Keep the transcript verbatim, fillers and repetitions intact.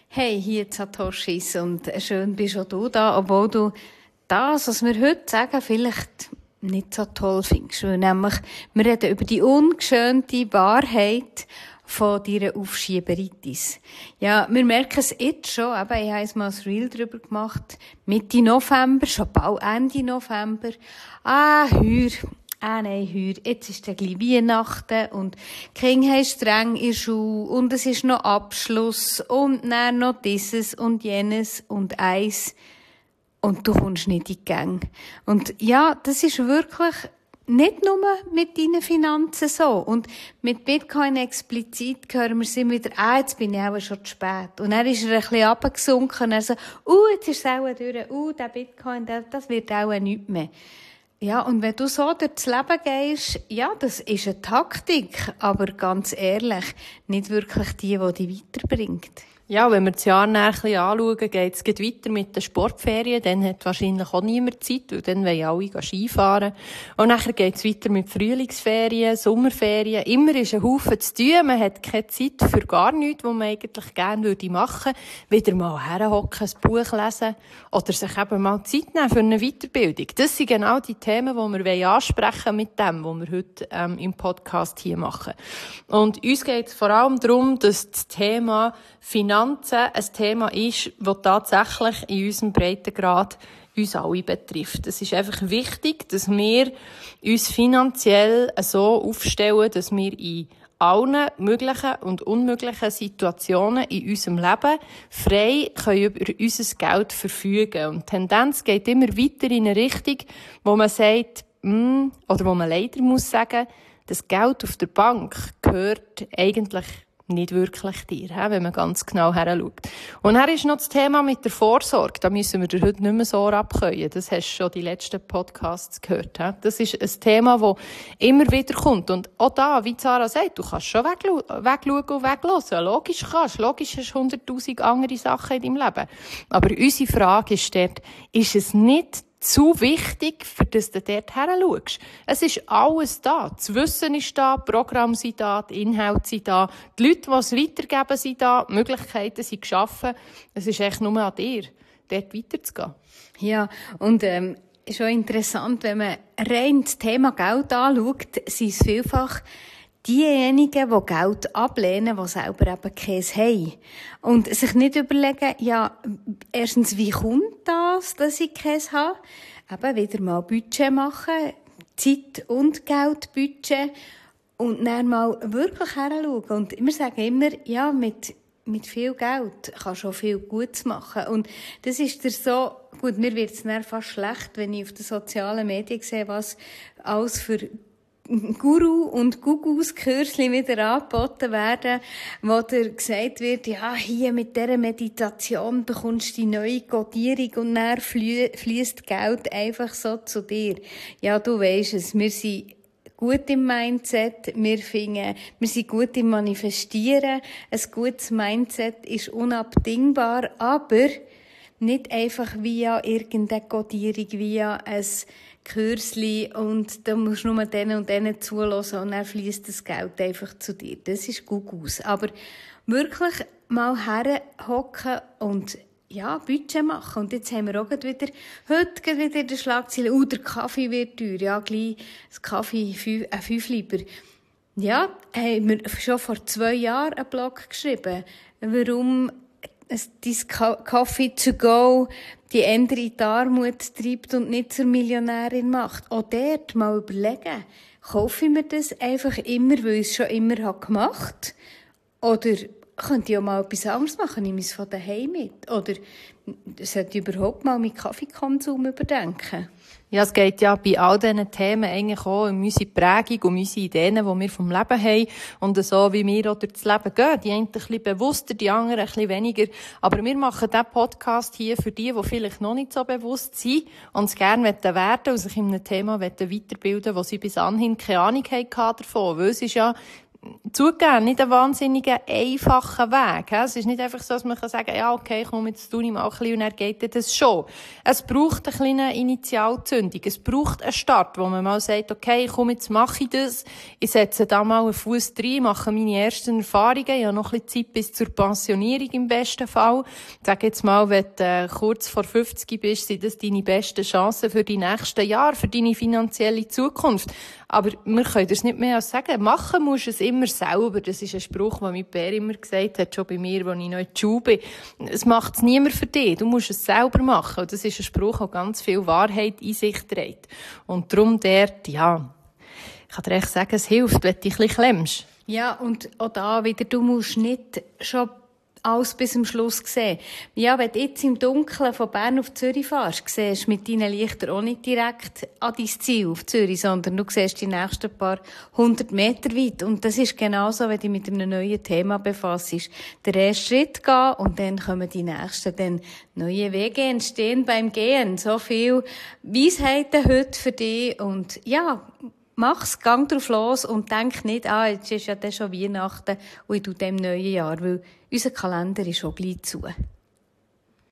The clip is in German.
Hey, hier Satoshis und schön bist auch du da, obwohl du das, was wir heute sagen, vielleicht nicht so toll findest. Weil nämlich, wir reden über die ungeschönte Wahrheit von deiner Aufschieberitis. Ja, wir merken es jetzt schon, aber ich habe mal ein Reel drüber gemacht, Mitte November, schon bald Ende November. Ah, heuer. Ah nein, heuer, jetzt ist dann gleich Weihnachten und die Kinder haben streng in der Schule und es ist noch Abschluss und dann noch dieses und jenes und eins und du kommst nicht in die Gänge. Und ja, das ist wirklich nicht nur mit deinen Finanzen so. Und mit Bitcoin explizit hören wir es immer wieder, ah, jetzt bin ich auch schon zu spät. Und dann ist er ein bisschen runtergesunken und er so, uh, jetzt ist es auch durch, uh, der Bitcoin, der, das wird auch nichts mehr. Ja, und wenn du so durchs Leben gehst, ja, das ist eine Taktik, aber ganz ehrlich, nicht wirklich die, die dich weiterbringt. Ja, wenn wir das Jahr näher ein bisschen anschauen, geht es weiter mit den Sportferien. Dann hat wahrscheinlich auch niemand Zeit, weil dann wollen alle Skifahren. Und nachher geht es weiter mit Frühlingsferien, Sommerferien. Immer ist ein Haufen zu tun. Man hat keine Zeit für gar nichts, was man eigentlich gerne machen würde. Wieder mal herhocken, ein Buch lesen oder sich eben mal Zeit nehmen für eine Weiterbildung. Das sind genau die Themen, die wir ansprechen mit dem, was wir heute ähm, im Podcast hier machen. Und uns geht es vor allem darum, dass das Thema Finanzen ein Thema ist, das tatsächlich in unserem Breitengrad uns alle betrifft. Es ist einfach wichtig, dass wir uns finanziell so aufstellen, dass wir in allen möglichen und unmöglichen Situationen in unserem Leben frei können über unser Geld verfügen. Und die Tendenz geht immer weiter in eine Richtung, wo man sagt, mm, oder wo man leider muss sagen, das Geld auf der Bank gehört eigentlich nicht wirklich dir, wenn man ganz genau heranschaut. Und dann ist noch das Thema mit der Vorsorge. Da müssen wir dir heute nicht mehr so abkönnen. Das hast du schon die letzten Podcasts gehört. Das ist ein Thema, das immer wieder kommt. Und auch da, wie Sarah sagt, du kannst schon wegschauen und weglassen. Logisch kannst. Logisch hast du hunderttausend andere Sachen in deinem Leben. Aber unsere Frage ist dort, ist es nicht zu wichtig, für das du dort her schaust. Es ist alles da. Das Wissen ist da, die Programme sind da, die Inhalte sind da, die Leute, die es weitergeben, sind da, die Möglichkeiten sind geschaffen. Es ist echt nur an dir, dort weiterzugehen. Ja, und ähm, ist schon interessant, wenn man rein das Thema Geld anschaut, sind es vielfach diejenigen, die Geld ablehnen, die selber eben keins haben. Und sich nicht überlegen, ja, erstens, wie kommt das, dass ich keins habe? Eben wieder mal Budget machen, Zeit- und Geldbudget und dann mal wirklich heranschauen. Und wir sagen immer, ja, mit mit viel Geld kannst du auch viel Gutes machen. Und das ist dir so, gut, mir wird es dann fast schlecht, wenn ich auf den sozialen Medien sehe, was alles für Guru und Gugus Kürzli wieder angeboten werden, wo dir gesagt wird, ja, hier mit dieser Meditation bekommst du die neue Codierung und dann fließt Geld einfach so zu dir. Ja, du weisst es, wir sind gut im Mindset, wir finden, wir sind gut im Manifestieren. Ein gutes Mindset ist unabdingbar, aber nicht einfach via irgendeine Codierung, via ein Kürzli und da musst du nur denen und denen zulassen und dann fließt das Geld einfach zu dir. Das ist gut aus. Aber wirklich mal herhocken und ja, Budget machen. Und jetzt haben wir auch wieder, heute geht wieder die Schlagzeile, oh, der Kaffee wird teuer. Ja, gleich ein Kaffee, ein fünf Lieber. Ja, haben wir schon vor zwei Jahren einen Blog geschrieben, warum dein Coffee to go die andere in die Armut treibt und nicht zur Millionärin macht. Auch dort mal überlegen, kaufe ich mir das einfach immer, weil ich es schon immer gemacht habe? Oder könnte ich auch mal etwas anderes machen, nehme ich es von daheim mit? Oder sollte ich überhaupt mal meinen Kaffeekonsum überdenken? Ja, es geht ja bei all diesen Themen eigentlich auch um unsere Prägung, um unsere Ideen, die wir vom Leben haben und so, wie wir auch durch das Leben gehen. Die einen ein bisschen bewusster, die anderen ein bisschen weniger. Aber wir machen diesen Podcast hier für die, die vielleicht noch nicht so bewusst sind und es gerne werden wollen und sich in einem Thema weiterbilden wollen, wo sie bis anhin keine Ahnung hatten davon. Weil es ist ja zugegeben, nicht ein wahnsinniger, einfacher Weg. Es ist nicht einfach so, dass man sagen kann, ja, okay, komm, jetzt tue ich mal ein bisschen und dann geht das schon. Es braucht eine kleine Initialzündung. Es braucht einen Start, wo man mal sagt, okay, komm, jetzt mache ich das. Ich setze da mal einen Fuß rein, mache meine ersten Erfahrungen. Ich habe noch ein bisschen Zeit bis zur Pensionierung im besten Fall. Ich sage jetzt mal, wenn du äh, kurz vor fünfzig bist, sind das deine besten Chancen für die nächsten Jahre, für deine finanzielle Zukunft. Aber wir können das nicht mehr als sagen. Machen musst du es immer selber. Das ist ein Spruch, den mein Pär immer gesagt hat, schon bei mir, als ich noch in der Schule bin. Es macht es niemand für dich. Du musst es selber machen. Und das ist ein Spruch, der ganz viel Wahrheit in sich trägt. Und darum dort, ja, ich kann dir echt sagen, es hilft, wenn du dich ein bisschen klemmst. Ja, und auch da wieder, du musst nicht schon alles bis zum Schluss sehen. Ja, wenn du jetzt im Dunkeln von Bern auf Zürich fährst, siehst du mit deinen Lichtern auch nicht direkt an dein Ziel auf Zürich, sondern du siehst die nächsten paar hundert Meter weit. Und das ist genauso, wenn du dich mit einem neuen Thema befasst. Der erste Schritt gehen und dann kommen die nächsten. Dann neue Wege entstehen beim Gehen. So viel Weisheiten heute für dich. Und ja, mach's, gang drauf los und denk nicht, ah, jetzt ist ja dann schon Weihnachten und ich tue dem neuen Jahr, weil unser Kalender ist schon gleich zu.